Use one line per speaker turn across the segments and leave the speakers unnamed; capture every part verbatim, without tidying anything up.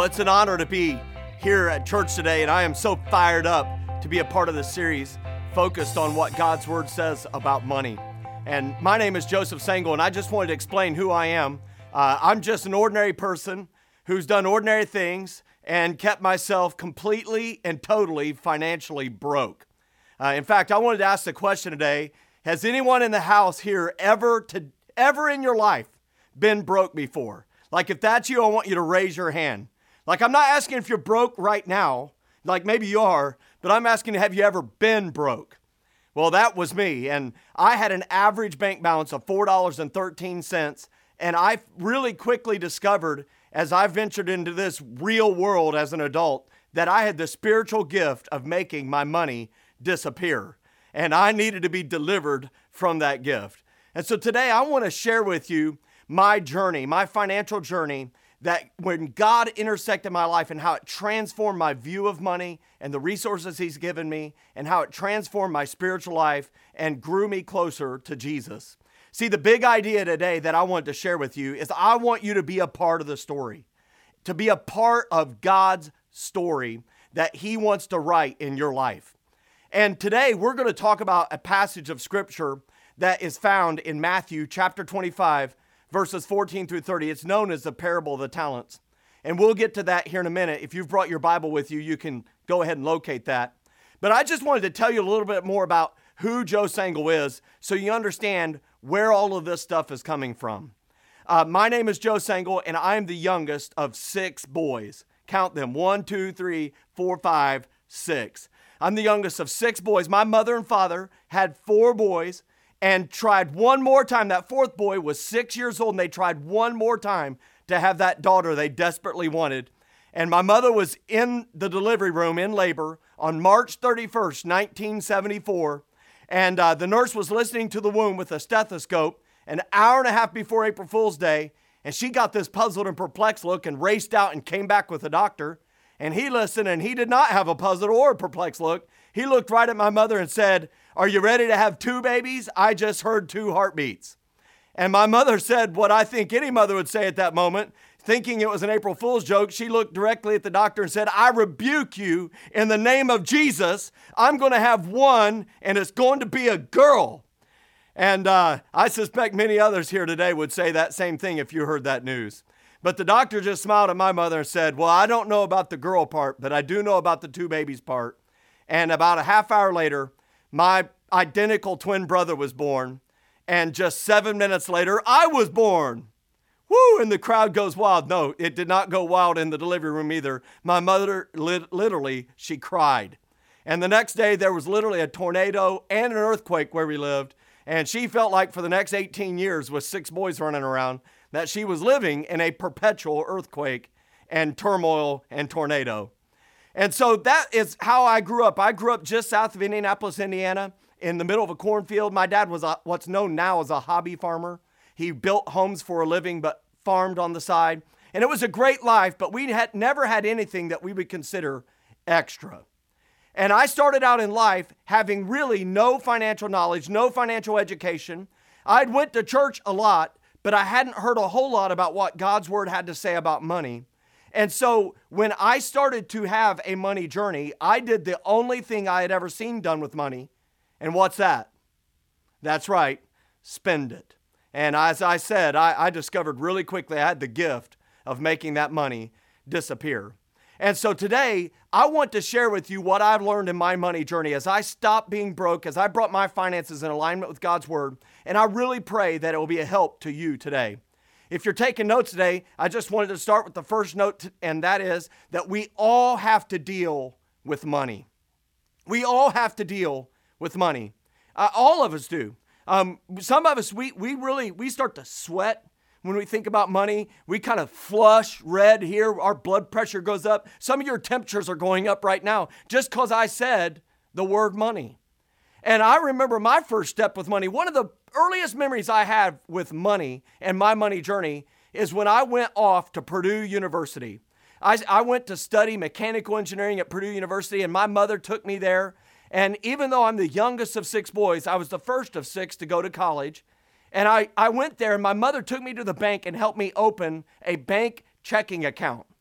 it's an honor to be here at church today, and I am so fired up to be a part of this series focused on what God's Word says about money. And my name is Joseph Sengel, and I just wanted to explain who I am. Uh, I'm just an ordinary person who's done ordinary things and kept myself completely and totally financially broke. Uh, in fact, I wanted to ask the question today, has anyone in the house here ever to ever in your life been broke before? Like, if that's you, I want you to raise your hand. Like, I'm not asking if you're broke right now, like maybe you are, but I'm asking, have you ever been broke? Well, that was me, and I had an average bank balance of four dollars and thirteen cents, and I really quickly discovered, as I ventured into this real world as an adult, that I had the spiritual gift of making my money disappear, and I needed to be delivered from that gift. And so today I want to share with you my journey, my financial journey, that when God intersected my life and how it transformed my view of money and the resources He's given me, and how it transformed my spiritual life and grew me closer to Jesus. See, the big idea today that I want to share with you is I want you to be a part of the story, to be a part of God's story that He wants to write in your life. And today we're going to talk about a passage of Scripture that is found in Matthew chapter twenty-five, verses fourteen through thirty. It's known as the parable of the talents. And we'll get to that here in a minute. If you've brought your Bible with you, you can go ahead and locate that. But I just wanted to tell you a little bit more about who Joe Sengel is so you understand where all of this stuff is coming from. Uh, my name is Joe Sengel, and I'm the youngest of six boys. Count them. One, two, three, four, five, six. I'm the youngest of six boys. My mother and father had four boys and tried one more time. That fourth boy was six years old, and they tried one more time to have that daughter they desperately wanted. And my mother was in the delivery room in labor on March thirty-first, nineteen seventy-four. And uh, the nurse was listening to the womb with a stethoscope an hour and a half before April Fool's Day. And she got this puzzled and perplexed look and raced out and came back with the doctor. And he listened, and he did not have a puzzled or a perplexed look. He looked right at my mother and said, "Are you ready to have two babies? I just heard two heartbeats." And my mother said what I think any mother would say at that moment, thinking it was an April Fool's joke. She looked directly at the doctor and said, "I rebuke you in the name of Jesus. I'm going to have one, and it's going to be a girl." And uh, I suspect many others here today would say that same thing if you heard that news. But the doctor just smiled at my mother and said, "Well, I don't know about the girl part, but I do know about the two babies part." And about a half hour later, my identical twin brother was born. And just seven minutes later, I was born. Woo! And the crowd goes wild. No, it did not go wild in the delivery room either. My mother, lit- literally, she cried. And the next day, there was literally a tornado and an earthquake where we lived. And she felt like for the next eighteen years, with six boys running around, that she was living in a perpetual earthquake and turmoil and tornado. And so that is how I grew up. I grew up just south of Indianapolis, Indiana, in the middle of a cornfield. My dad was a, what's known now as a hobby farmer. He built homes for a living, but farmed on the side. And it was a great life, but we had never had anything that we would consider extra. And I started out in life having really no financial knowledge, no financial education. I'd went to church a lot, but I hadn't heard a whole lot about what God's Word had to say about money. And so when I started to have a money journey, I did the only thing I had ever seen done with money. And what's that? That's right, spend it. And as I said, I, I discovered really quickly I had the gift of making that money disappear. And so today, I want to share with you what I've learned in my money journey as I stopped being broke, as I brought my finances in alignment with God's Word. And I really pray that it will be a help to you today. If you're taking notes today, I just wanted to start with the first note, and that is that we all have to deal with money. We all have to deal with money. Uh, all of us do. Um, some of us, we we really, we start to sweat when we think about money. We kind of flush red here. Our blood pressure goes up. Some of your temperatures are going up right now just because I said the word money. And I remember my first step with money. One of the earliest memories I have with money and my money journey is when I went off to Purdue University. I, I went to study mechanical engineering at Purdue University, and my mother took me there. And even though I'm the youngest of six boys, I was the first of six to go to college. And I, I went there, and my mother took me to the bank and helped me open a bank checking account.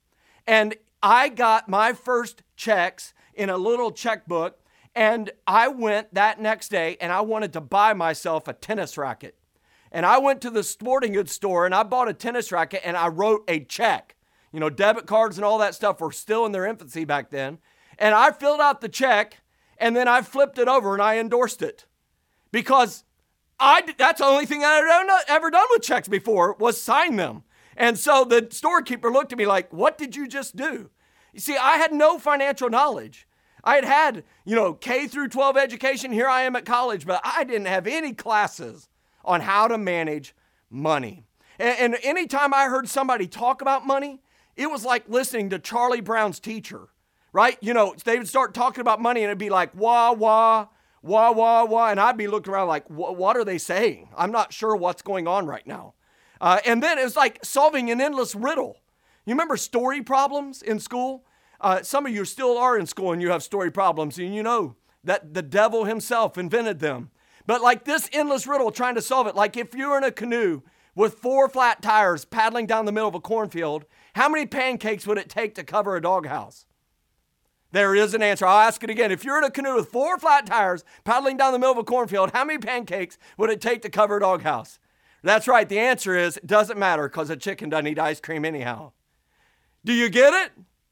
And I got my first checks in a little checkbook, and I went that next day and I wanted to buy myself a tennis racket. And I went to the sporting goods store and I bought a tennis racket and I wrote a check. You know, debit cards and all that stuff were still in their infancy back then. And I filled out the check and then I flipped it over and I endorsed it. Because I, that's the only thing I had ever done with checks before was sign them. And so the storekeeper looked at me like, what did you just do? You see, I had no financial knowledge. I had had, you know, K through twelve education. Here I am at college, but I didn't have any classes on how to manage money. And, and anytime I heard somebody talk about money, it was like listening to Charlie Brown's teacher, right? You know, they would start talking about money and it'd be like, wah, wah, wah, wah, wah. And I'd be looking around like, what are they saying? I'm not sure what's going on right now. Uh, and then it was like solving an endless riddle. You remember story problems in school? Uh, some of you still are in school and you have story problems, and you know that the devil himself invented them. But like this endless riddle, trying to solve it, like if you were in a canoe with four flat tires paddling down the middle of a cornfield, how many pancakes would it take to cover a doghouse? There is an answer. I'll ask it again. If you're in a canoe with four flat tires paddling down the middle of a cornfield, how many pancakes would it take to cover a doghouse? That's right. The answer is it doesn't matter, because a chicken doesn't eat ice cream anyhow. Do you get it?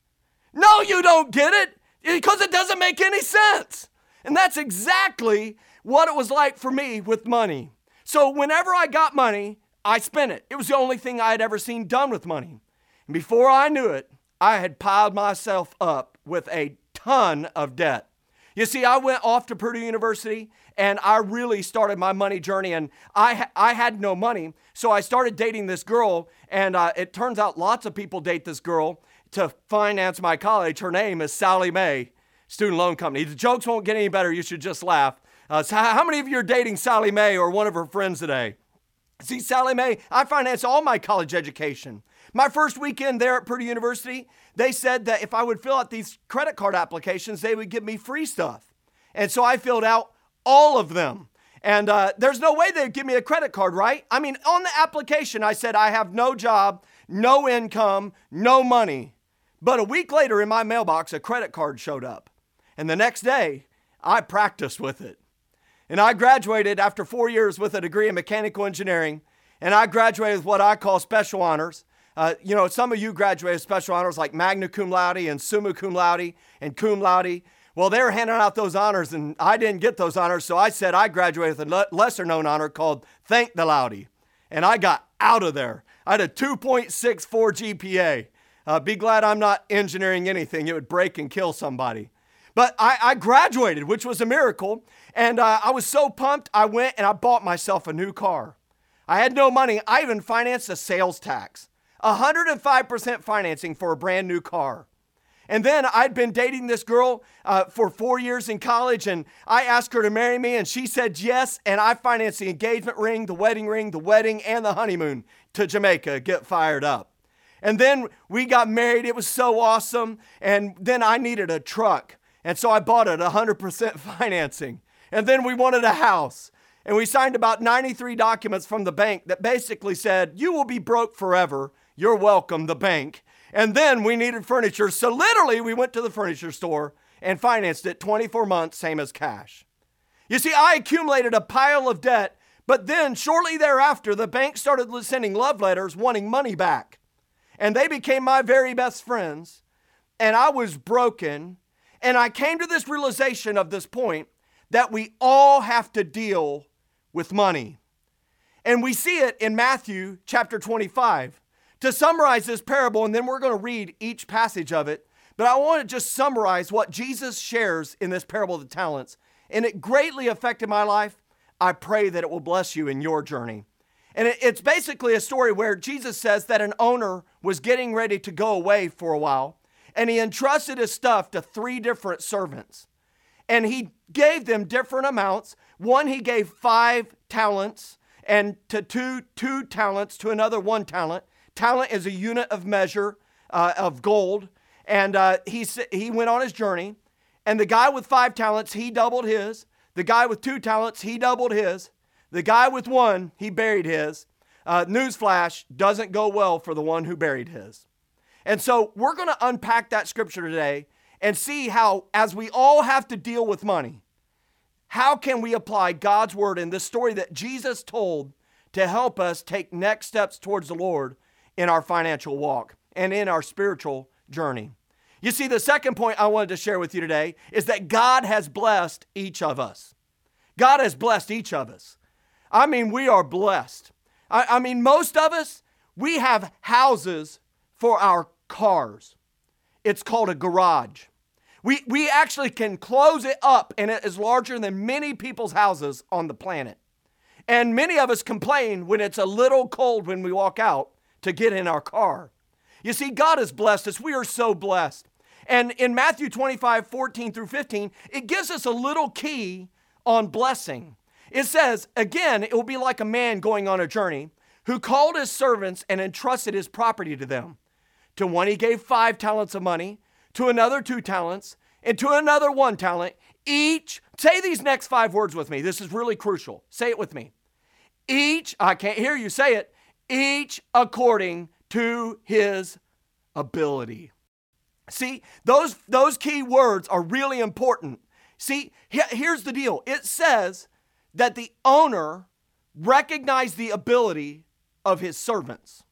No, you don't get it, because it doesn't make any sense. And that's exactly what it was like for me with money. So whenever I got money, I spent it. It was the only thing I had ever seen done with money. And before I knew it, I had piled myself up with a ton of debt. You see, I went off to Purdue University and I really started my money journey, and I ha- I had no money. So I started dating this girl, and uh, it turns out lots of people date this girl to finance my college. Her name is Sallie Mae, Student Loan Company. The jokes won't get any better. You should just laugh. Uh, so how many of you are dating Sallie Mae or one of her friends today? See, Sallie Mae, I financed all my college education. My first weekend there at Purdue University, they said that if I would fill out these credit card applications, they would give me free stuff. And so I filled out all of them. And uh, there's no way they'd give me a credit card, right? I mean, on the application, I said I have no job, no income, no money. But a week later in my mailbox, a credit card showed up. And the next day, I practiced with it. And I graduated after four years with a degree in mechanical engineering. And I graduated with what I call special honors. Uh, you know, some of you graduated with special honors like magna cum laude and summa cum laude and cum laude. Well, they were handing out those honors, and I didn't get those honors. So I said I graduated with a le- lesser known honor called thank the laude. And I got out of there. I had a two point six four G P A. Uh, be glad I'm not engineering anything. It would break and kill somebody. But I, I graduated, which was a miracle. And uh, I was so pumped, I went and I bought myself a new car. I had no money. I even financed a sales tax. one hundred five percent financing for a brand new car. And then I'd been dating this girl uh, for four years in college, and I asked her to marry me, and she said yes, and I financed the engagement ring, the wedding ring, the wedding, and the honeymoon to Jamaica. Get fired up. And then we got married. It was so awesome. And then I needed a truck. And so I bought it one hundred percent financing. And then we wanted a house. And we signed about ninety-three documents from the bank that basically said, you will be broke forever. You're welcome, the bank. And then we needed furniture. So literally we went to the furniture store and financed it twenty-four months, same as cash. You see, I accumulated a pile of debt, but then shortly thereafter, the bank started sending love letters wanting money back. And they became my very best friends. And I was broken. And I came to this realization of this point that we all have to deal with money. And we see it in Matthew chapter twenty-five. To summarize this parable, and then we're going to read each passage of it, but I want to just summarize what Jesus shares in this parable of the talents. And it greatly affected my life. I pray that it will bless you in your journey. And it's basically a story where Jesus says that an owner was getting ready to go away for a while, and he entrusted his stuff to three different servants. And he gave them different amounts. One, he gave five talents, and to two, two talents, to another one talent. Talent is a unit of measure uh, of gold. And uh, he, he went on his journey. And the guy with five talents, he doubled his. The guy with two talents, he doubled his. The guy with one, he buried his. Uh, newsflash, doesn't go well for the one who buried his. And so we're going to unpack that scripture today and see how, as we all have to deal with money, how can we apply God's word in this story that Jesus told to help us take next steps towards the Lord in our financial walk and in our spiritual journey. You see, the second point I wanted to share with you today is that God has blessed each of us. God has blessed each of us. I mean, we are blessed. I, I mean, most of us, we have houses for our cars. It's called a garage. We, we actually can close it up, and it is larger than many people's houses on the planet. And many of us complain when it's a little cold when we walk out to get in our car. You see, God has blessed us. We are so blessed. And in Matthew twenty-five, fourteen through fifteen, it gives us a little key on blessing. It says, again, it will be like a man going on a journey who called his servants and entrusted his property to them. To one he gave five talents of money, to another two talents, and to another one talent. Each, say these next five words with me. This is really crucial. Say it with me. Each, I can't hear you say it, each according to his ability. See, those, those key words are really important. See, he, here's the deal. It says that the owner recognized the ability of his servants,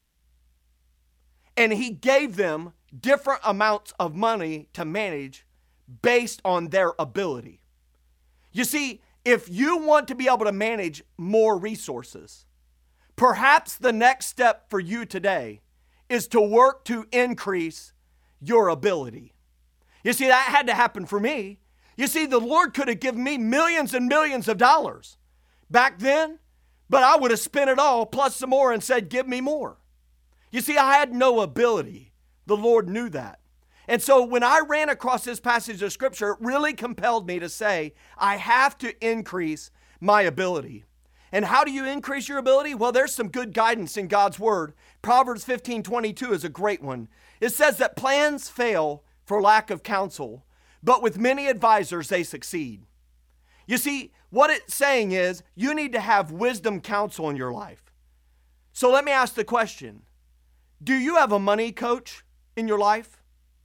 and he gave them different amounts of money to manage based on their ability. You see, if you want to be able to manage more resources, perhaps the next step for you today is to work to increase your ability. You see, that had to happen for me. You see, the Lord could have given me millions and millions of dollars back then, but I would have spent it all plus some more and said, give me more. You see, I had no ability. The Lord knew that. And so when I ran across this passage of scripture, it really compelled me to say, I have to increase my ability. And how do you increase your ability? Well, there's some good guidance in God's word. Proverbs fifteen twenty-two is a great one. It says that plans fail for lack of counsel, but with many advisors, they succeed. You see, what it's saying is you need to have wisdom counsel in your life. So let me ask the question. Do you have a money coach in your life?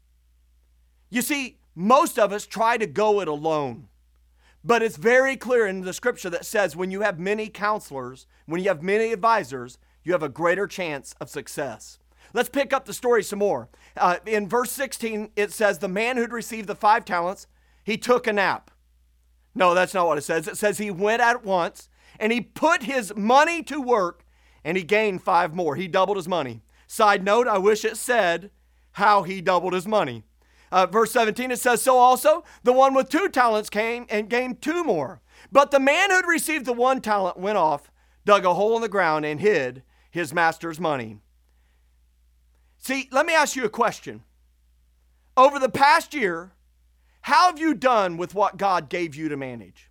You see, most of us try to go it alone. But it's very clear in the scripture that says when you have many counselors, when you have many advisors, you have a greater chance of success. Let's pick up the story some more. Uh, in verse sixteen, it says, the man who'd received the five talents, he took a nap. No, that's not what it says. It says he went at once and he put his money to work and he gained five more. He doubled his money. Side note, I wish it said how he doubled his money. Uh, verse seventeen, it says, so also the one with two talents came and gained two more. But the man who'd received the one talent went off, dug a hole in the ground, and hid his master's money. See, let me ask you a question. Over the past year, how have you done with what God gave you to manage?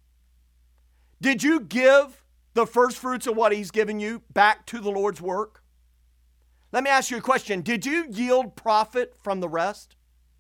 Did you give the first fruits of what he's given you back to the Lord's work? Let me ask you a question. Did you yield profit from the rest?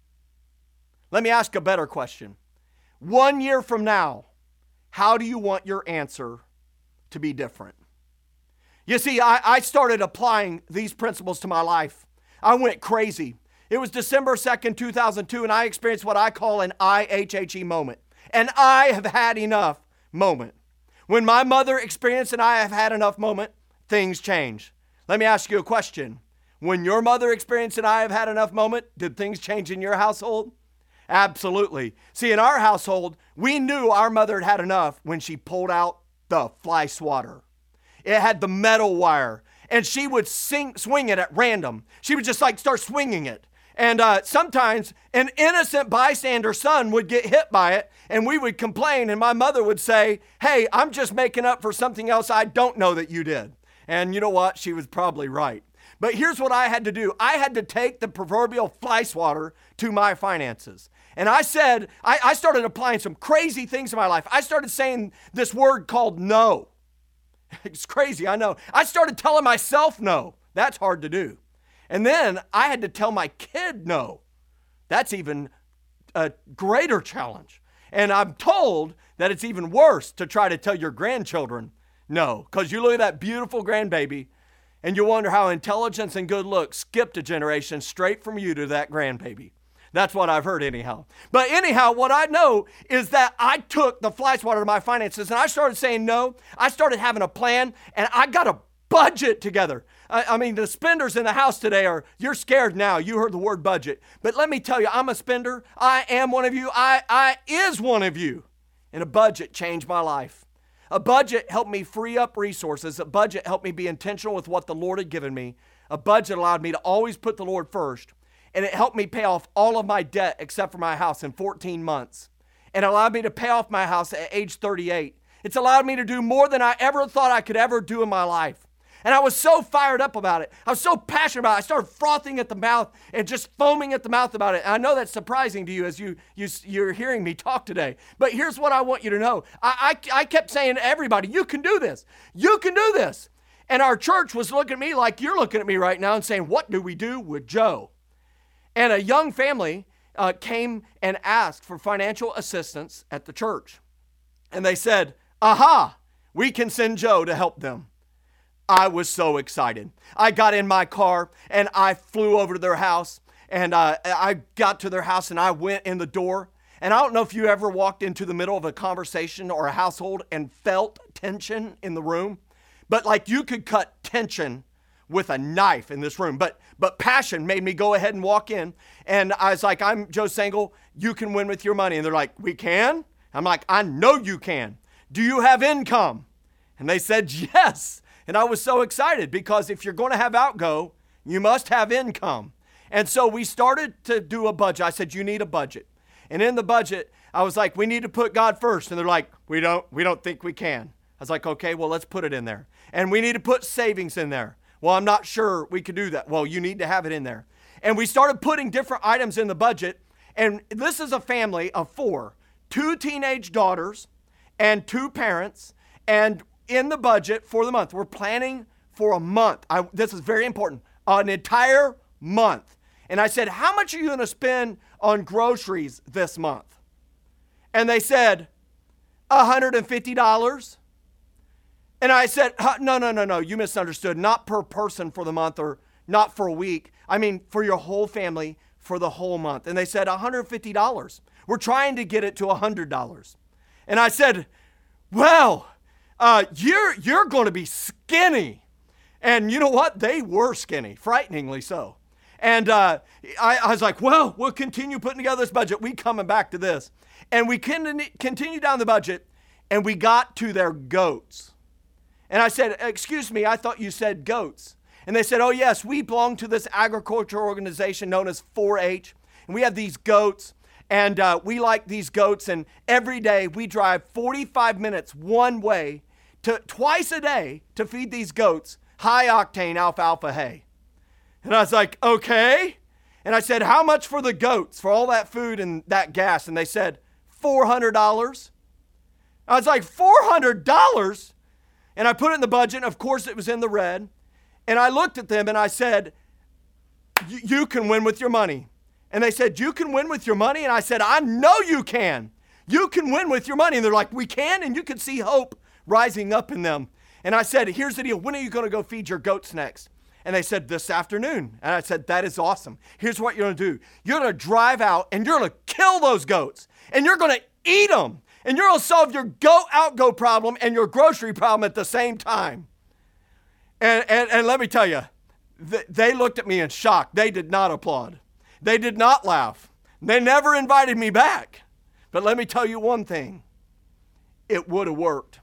Let me ask a better question. One year from now, how do you want your answer to be different? You see, I, I started applying these principles to my life. I went crazy. It was December second, two thousand two, and I experienced what I call an I H H E moment. An I have had enough moment. When my mother experienced an I have had enough moment, things changed. Let me ask you a question. When your mother experienced an I have had enough moment, did things change in your household? Absolutely. See, in our household, we knew our mother had had enough when she pulled out the fly swatter. It had the metal wire, and she would sing, swing it at random. She would just like start swinging it. And uh, sometimes an innocent bystander son would get hit by it, and we would complain, and my mother would say, hey, I'm just making up for something else I don't know that you did. And you know what? She was probably right. But here's what I had to do. I had to take the proverbial fly swatter to my finances. And I said, I, I started applying some crazy things in my life. I started saying this word called no. It's crazy, I know. I started telling myself no. That's hard to do. And then I had to tell my kid no. That's even a greater challenge. And I'm told that it's even worse to try to tell your grandchildren no. Because you look at that beautiful grandbaby, And you wonder how intelligence and good looks skipped a generation straight from you to that grandbaby. That's what I've heard anyhow. But anyhow, what I know is that I took the fly swatter of my finances and I started saying no. I started having a plan and I got a budget together. I, I mean, the spenders in the house today are, you're scared now. You heard the word budget. But let me tell you, I'm a spender. I am one of you. I, I is one of you. And a budget changed my life. A budget helped me free up resources. A budget helped me be intentional with what the Lord had given me. A budget allowed me to always put the Lord first. And it helped me pay off all of my debt except for my house in fourteen months. And allowed me to pay off my house at age thirty-eight. It's allowed me to do more than I ever thought I could ever do in my life. And I was so fired up about it. I was so passionate about it. I started frothing at the mouth and just foaming at the mouth about it. And I know that's surprising to you as you, you, you're hearing me talk today. But here's what I want you to know. I, I, I kept saying to everybody, you can do this. You can do this. And our church was looking at me like you're looking at me right now and saying, what do we do with Joe? And a young family uh, came and asked for financial assistance at the church. And they said, aha, we can send Joe to help them. I was so excited. I got in my car and I flew over to their house and uh, I got to their house and I went in the door. And I don't know if you ever walked into the middle of a conversation or a household and felt tension in the room, but like you could cut tension with a knife in this room. But but passion made me go ahead and walk in. And I was like, I'm Joe Sangle. You can win with your money. And they're like, we can? I'm like, I know you can. Do you have income? And they said, yes. And I was so excited because if you're going to have outgo, you must have income. And so we started to do a budget. I said, you need a budget. And in the budget, I was like, we need to put God first. And they're like, we don't, we don't think we can. I was like, okay, well, let's put it in there. And we need to put savings in there. Well, I'm not sure we could do that. Well, you need to have it in there. And we started putting different items in the budget. And this is a family of four, two teenage daughters and two parents. And in the budget for the month, we're planning for a month. I, this is very important, an entire month. And I said, how much are you going to spend on groceries this month? And they said, one hundred fifty dollars. And I said, no, no, no, no, you misunderstood. Not per person for the month or not for a week. I mean, for your whole family for the whole month. And they said one hundred fifty dollars. We're trying to get it to one hundred dollars. And I said, well, uh, you're, you're going to be skinny. And you know what? They were skinny, frighteningly so. And uh, I, I was like, well, we'll continue putting together this budget. We coming back to this. And we can continue down the budget, and we got to their goats. And I said, excuse me, I thought you said goats. And they said, oh, yes, we belong to this agricultural organization known as four H. And we have these goats, and uh, we like these goats. And every day we drive forty-five minutes one way to twice a day to feed these goats high-octane alfalfa hay. And I was like, okay. And I said, how much for the goats, for all that food and that gas? And they said, four hundred dollars. I was like, four hundred dollars? And I put it in the budget, and of course it was in the red. And I looked at them and I said, you can win with your money. And they said, you can win with your money? And I said, I know you can. You can win with your money. And they're like, we can? And you could see hope rising up in them. And I said, here's the deal. When are you going to go feed your goats next? And they said, this afternoon. And I said, that is awesome. Here's what you're going to do. You're going to drive out and you're going to kill those goats. And you're going to eat them. And you're going to solve your goat outgo problem and your grocery problem at the same time. And, and, and let me tell you, th- they looked at me in shock. They did not applaud. They did not laugh. They never invited me back. But let me tell you one thing. It would have worked.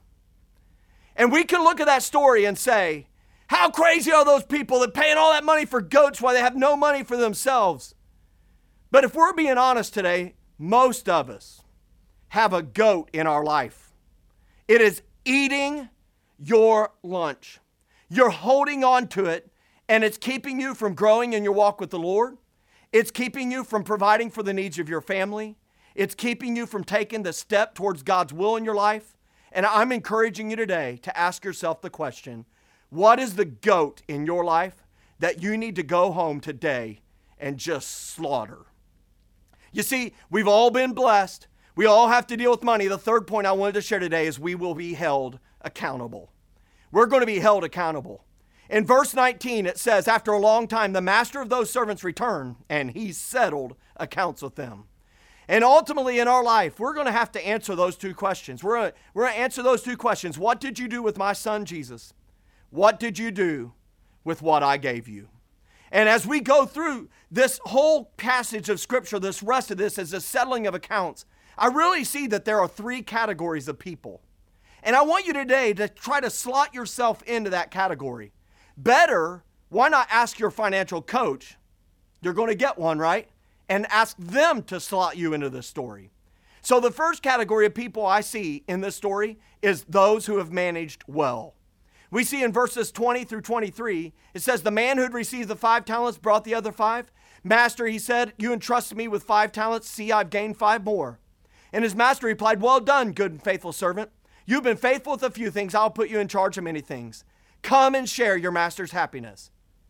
And we can look at that story and say, how crazy are those people that paying all that money for goats while they have no money for themselves? But if we're being honest today, most of us have a goat in our life. It is eating your lunch. You're holding on to it, and it's keeping you from growing in your walk with the Lord. It's keeping you from providing for the needs of your family. It's keeping you from taking the step towards God's will in your life. And I'm encouraging you today to ask yourself the question, what is the goat in your life that you need to go home today and just slaughter? You see, we've all been blessed. We all have to deal with money. The third point I wanted to share today is we will be held accountable. We're going to be held accountable. In verse nineteen, it says, after a long time, the master of those servants returned, and he settled accounts with them. And ultimately in our life, we're going to have to answer those two questions. We're going to, we're going to answer those two questions. What did you do with my son, Jesus? What did you do with what I gave you? And as we go through this whole passage of Scripture, this rest of this is a settling of accounts, I really see that there are three categories of people. And I want you today to try to slot yourself into that category. Better, why not ask your financial coach? You're going to get one, right? And ask them to slot you into this story. So the first category of people I see in this story is those who have managed well. We see in verses twenty through twenty-three, it says, the man who had received the five talents brought the other five. Master, he said, you entrusted me with five talents. See, I've gained five more. And his master replied, well done, good and faithful servant. You've been faithful with a few things. I'll put you in charge of many things. Come and share your master's happiness.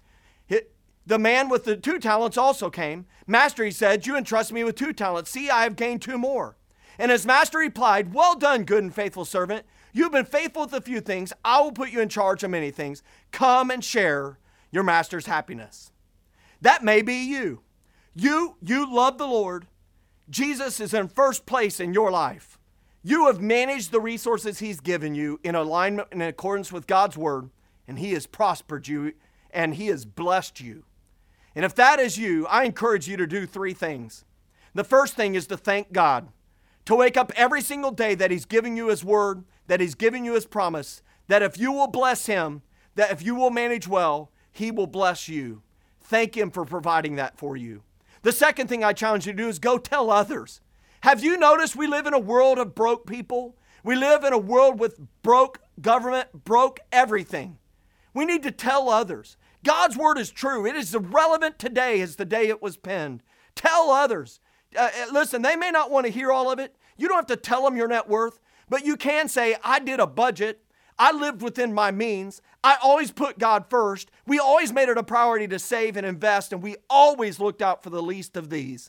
It, the man with the two talents also came. Master, he said, you entrust me with two talents. See, I have gained two more. And his master replied, well done, good and faithful servant. You've been faithful with a few things. I will put you in charge of many things. Come and share your master's happiness. That may be you. You, you love the Lord. Jesus is in first place in your life. You have managed the resources he's given you in alignment and in accordance with God's word, and he has prospered you and he has blessed you. And if that is you, I encourage you to do three things. The first thing is to thank God. To wake up every single day that he's giving you his word, that he's giving you his promise, that if you will bless him, that if you will manage well, he will bless you. Thank him for providing that for you. The second thing I challenge you to do is go tell others. Have you noticed we live in a world of broke people? We live in a world with broke government, broke everything. We need to tell others. God's word is true. It is as relevant today as the day it was penned. Tell others. Uh, listen, they may not want to hear all of it. You don't have to tell them your net worth, but you can say, I did a budget. I lived within my means. I always put God first. We always made it a priority to save and invest, and we always looked out for the least of these.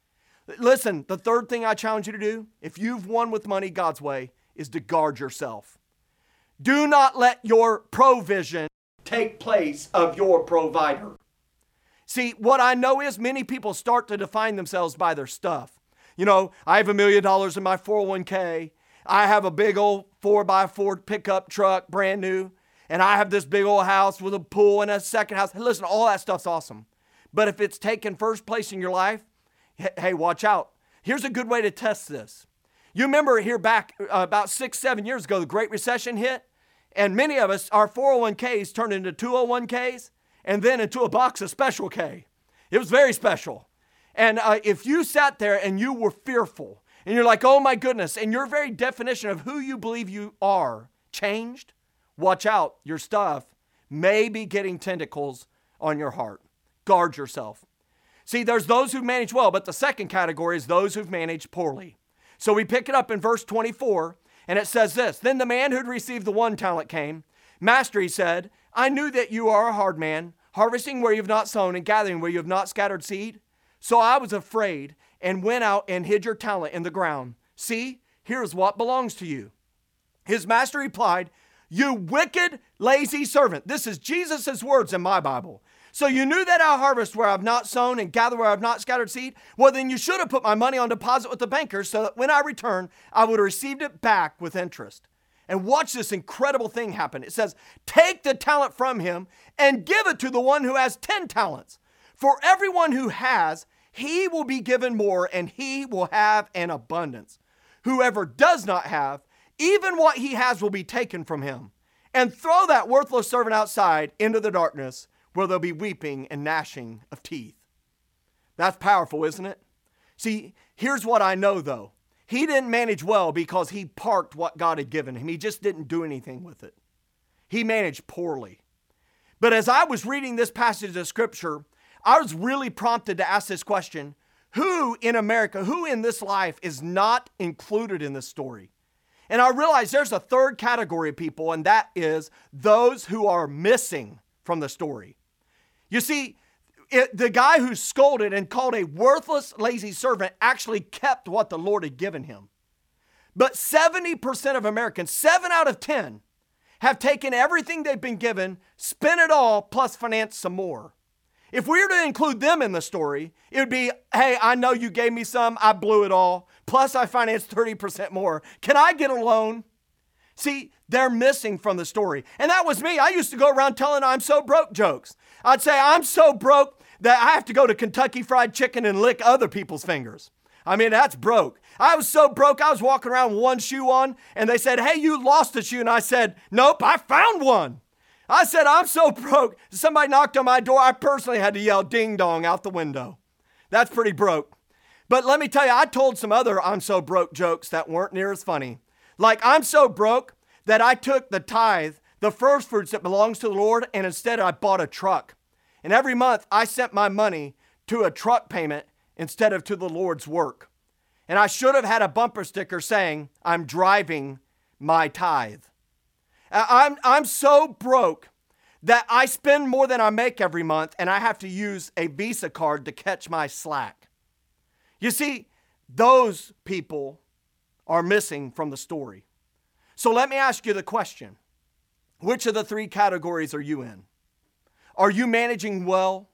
Listen, the third thing I challenge you to do, if you've won with money God's way, is to guard yourself. Do not let your provision take place of your provider. See, what I know is many people start to define themselves by their stuff. You know, I have a million dollars in my four oh one k. I have a big old four by four pickup truck, brand new. And I have this big old house with a pool and a second house. Listen, all that stuff's awesome. But if it's taken first place in your life, hey, watch out. Here's a good way to test this. You remember here back uh, about six, seven years ago, the Great Recession hit. And many of us, our four oh one k's turned into two oh one k's and then into a box of Special K. It was very special. And uh, if you sat there and you were fearful and you're like, oh my goodness, and your very definition of who you believe you are changed, watch out. Your stuff may be getting tentacles on your heart. Guard yourself. See, there's those who manage well, but the second category is those who've managed poorly. So we pick it up in verse twenty-four, and it says this, then the man who'd received the one talent came. Master, he said, I knew that you are a hard man, harvesting where you have not sown and gathering where you have not scattered seed. So I was afraid and went out and hid your talent in the ground. See, here's what belongs to you. His master replied, you wicked, lazy servant. This is Jesus' words in my Bible. So you knew that I harvest where I've not sown and gather where I've not scattered seed? Well, then you should have put my money on deposit with the bankers so that when I return, I would have received it back with interest. And watch this incredible thing happen. It says, take the talent from him and give it to the one who has ten talents. For everyone who has, he will be given more and he will have an abundance. Whoever does not have, even what he has will be taken from him. And throw that worthless servant outside into the darkness where there'll be weeping and gnashing of teeth. That's powerful, isn't it? See, here's what I know though. He didn't manage well because he parked what God had given him. He just didn't do anything with it. He managed poorly. But as I was reading this passage of scripture, I was really prompted to ask this question. Who in America, who in this life is not included in this story? And I realized there's a third category of people, and that is those who are missing from the story. You see, it, the guy who scolded and called a worthless, lazy servant actually kept what the Lord had given him. But seventy percent of Americans, seven out of ten, have taken everything they've been given, spent it all, plus financed some more. If we were to include them in the story, it would be, hey, I know you gave me some, I blew it all, plus I financed thirty percent more. Can I get a loan? See, they're missing from the story. And that was me. I used to go around telling I'm so broke jokes. I'd say I'm so broke that I have to go to Kentucky Fried Chicken and lick other people's fingers. I mean, that's broke. I was so broke, I was walking around with one shoe on, and they said, hey, you lost a shoe. And I said, nope, I found one. I said, I'm so broke. Somebody knocked on my door. I personally had to yell ding dong out the window. That's pretty broke. But let me tell you, I told some other I'm so broke jokes that weren't near as funny. Like, I'm so broke that I took the tithe, the first fruits that belongs to the Lord, and instead I bought a truck. And every month I sent my money to a truck payment instead of to the Lord's work. And I should have had a bumper sticker saying, I'm driving my tithe. I'm, I'm so broke that I spend more than I make every month, and I have to use a Visa card to catch my slack. You see, those people are missing from the story. So let me ask you the question. Which of the three categories are you in? Are you managing well?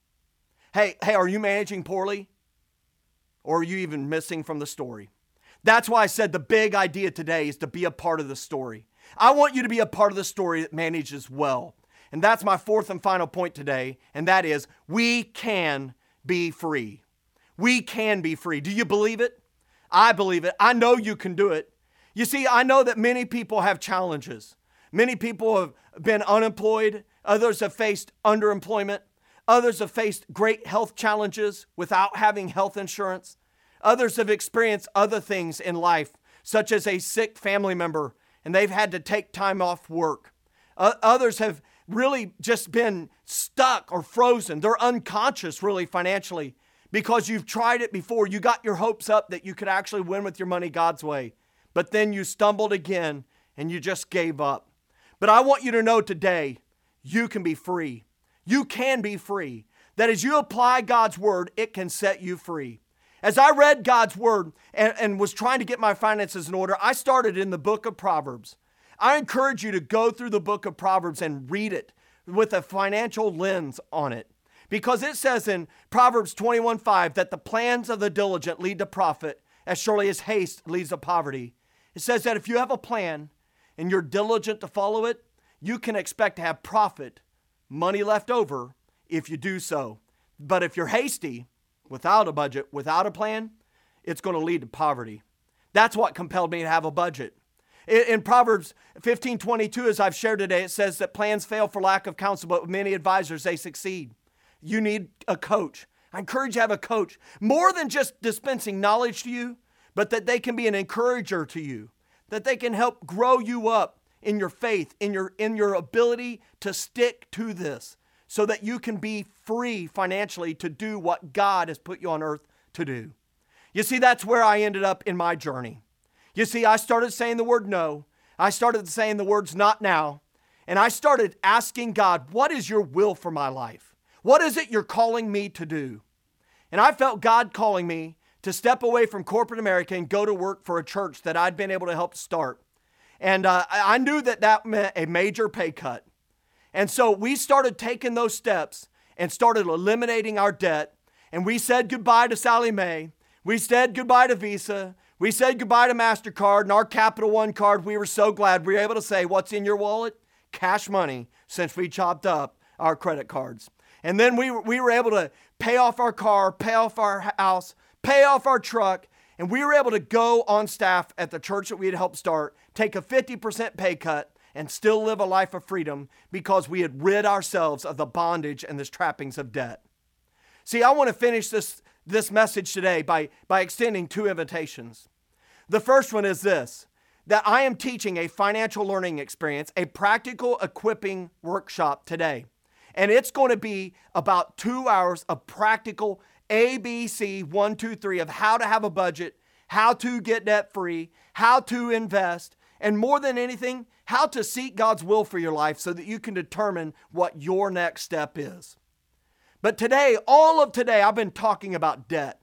Hey, hey, are you managing poorly? Or are you even missing from the story? That's why I said the big idea today is to be a part of the story. I want you to be a part of the story that manages well. And that's my fourth and final point today, and that is we can be free. We can be free. Do you believe it? I believe it. I know you can do it. You see, I know that many people have challenges. Many people have been unemployed. Others have faced underemployment. Others have faced great health challenges without having health insurance. Others have experienced other things in life, such as a sick family member, and they've had to take time off work. Uh, others have really just been stuck or frozen. They're unconscious, really, financially, because you've tried it before. You got your hopes up that you could actually win with your money God's way, but then you stumbled again and you just gave up. But I want you to know today, you can be free. You can be free. That as you apply God's word, it can set you free. As I read God's word and, and was trying to get my finances in order, I started in the book of Proverbs. I encourage you to go through the book of Proverbs and read it with a financial lens on it. Because it says in Proverbs twenty-one five that the plans of the diligent lead to profit as surely as haste leads to poverty. It says that if you have a plan and you're diligent to follow it, you can expect to have profit, money left over if you do so. But if you're hasty, without a budget, without a plan, it's going to lead to poverty. That's what compelled me to have a budget. In Proverbs fifteen twenty-two, as I've shared today, it says that plans fail for lack of counsel, but with many advisors, they succeed. You need a coach. I encourage you to have a coach. More than just dispensing knowledge to you, but that they can be an encourager to you, that they can help grow you up in your faith, in your, in your ability to stick to this, so that you can be free financially to do what God has put you on earth to do. You see, that's where I ended up in my journey. You see, I started saying the word no. I started saying the words not now. And I started asking God, what is your will for my life? What is it you're calling me to do? And I felt God calling me to step away from corporate America and go to work for a church that I'd been able to help start. And uh, I knew that that meant a major pay cut. And so we started taking those steps and started eliminating our debt. And we said goodbye to Sallie Mae. We said goodbye to Visa. We said goodbye to MasterCard and our Capital One card. We were so glad we were able to say, what's in your wallet? Cash money, since we chopped up our credit cards. And then we were, we were able to pay off our car, pay off our house, pay off our truck. And we were able to go on staff at the church that we had helped start, take a fifty percent pay cut, and still live a life of freedom because we had rid ourselves of the bondage and the trappings of debt. See, I want to finish this, this message today by, by extending two invitations. The first one is this, that I am teaching a financial learning experience, a practical equipping workshop today. And it's going to be about two hours of practical A B C one, two, three of how to have a budget, how to get debt free, how to invest, and more than anything, how to seek God's will for your life so that you can determine what your next step is. But today, all of today, I've been talking about debt.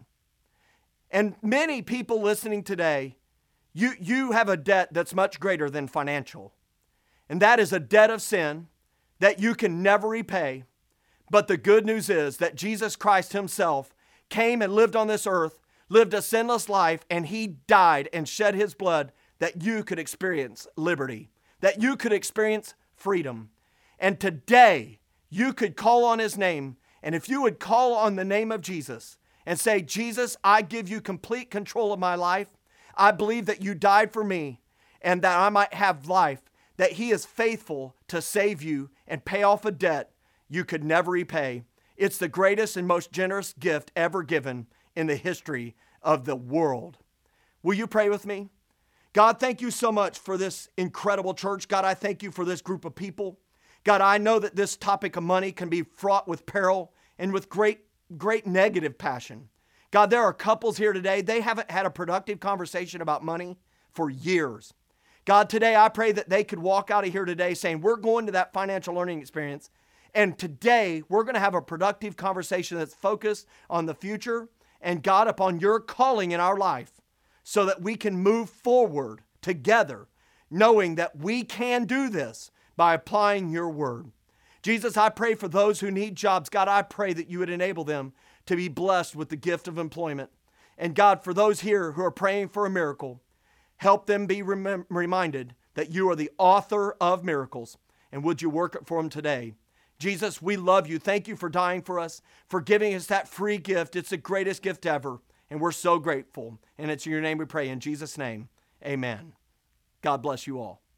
And many people listening today, you, you have a debt that's much greater than financial. And that is a debt of sin that you can never repay. But the good news is that Jesus Christ himself came and lived on this earth, lived a sinless life, and he died and shed his blood that you could experience liberty, that you could experience freedom. And today, you could call on his name. And if you would call on the name of Jesus and say, Jesus, I give you complete control of my life. I believe that you died for me and that I might have life, that he is faithful to save you and pay off a debt you could never repay. It's the greatest and most generous gift ever given in the history of the world. Will you pray with me? God, thank you so much for this incredible church. God, I thank you for this group of people. God, I know that this topic of money can be fraught with peril and with great, great negative passion. God, there are couples here today, they haven't had a productive conversation about money for years. God, today I pray that they could walk out of here today saying, we're going to that financial learning experience, and today we're going to have a productive conversation that's focused on the future and God, upon your calling in our life, so that we can move forward together, knowing that we can do this by applying your word. Jesus, I pray for those who need jobs. God, I pray that you would enable them to be blessed with the gift of employment. And God, for those here who are praying for a miracle, help them be rem- reminded that you are the author of miracles. And would you work it for them today? Jesus, we love you. Thank you for dying for us, for giving us that free gift. It's the greatest gift ever. And we're so grateful. And it's in your name we pray. In Jesus' name, amen. God bless you all.